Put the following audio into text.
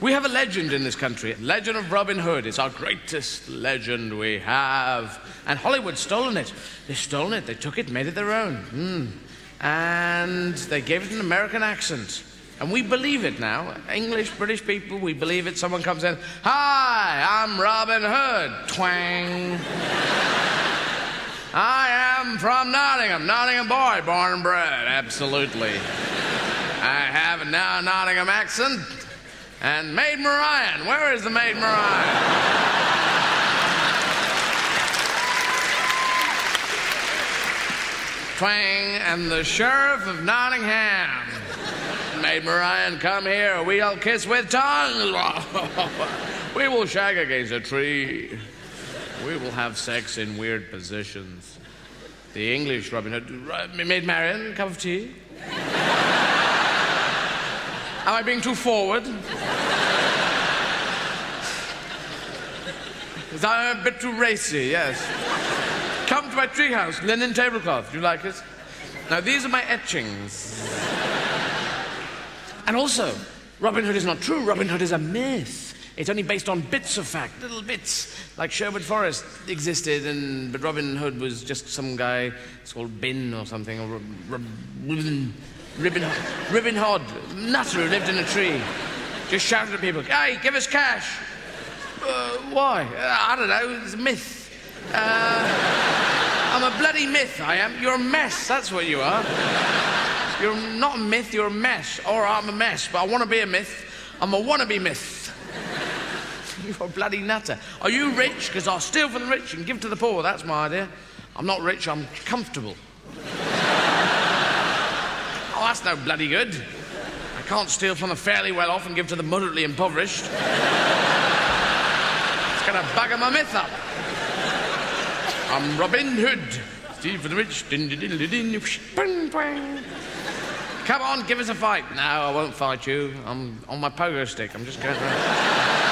We have a legend in this country, legend of Robin Hood. It's our greatest legend we have. And Hollywood's stolen it. They've stolen it, they took it, made it their own. And they gave it an American accent. And we believe it now. English, British people, we believe it. Someone comes in, "Hi, I'm Robin Hood." Twang. "I am from Nottingham. Nottingham boy, born and bred." Absolutely. I have a now Nottingham accent. And Maid Marian. Where is the Maid Marian? Twang. And the Sheriff of Nottingham. Maid Marian, come here. We'll kiss with tongue. We will shag against a tree. We will have sex in weird positions. The English Robin Hood. Maid Marian, cup of tea? Am I being too forward? Is that a bit too racy? Yes. Come to my treehouse, linen tablecloth. Do you like it? Now, these are my etchings. And also, Robin Hood is not true. Robin Hood is a myth. It's only based on bits of fact, little bits. Like Sherwood Forest existed, but Robin Hood was just some guy, it's called Bin or something, or Ribbon Hod, nutter who lived in a tree. Just shouted at people, "Hey, give us cash." Why? I don't know, it's a myth. I'm a bloody myth, I am. You're a mess, that's what you are. You're not a myth, you're a mess. Or I'm a mess, but I want to be a myth. I'm a wannabe myth. You're a bloody nutter. Are you rich? Because I'll steal from the rich and give to the poor. That's my idea. I'm not rich, I'm comfortable. Oh, that's no bloody good. I can't steal from the fairly well-off and give to the moderately impoverished. It's going to bugger my myth up. I'm Robin Hood. Steal from the rich. Come on, give us a fight. No, I won't fight you. I'm on my pogo stick. I'm just going to...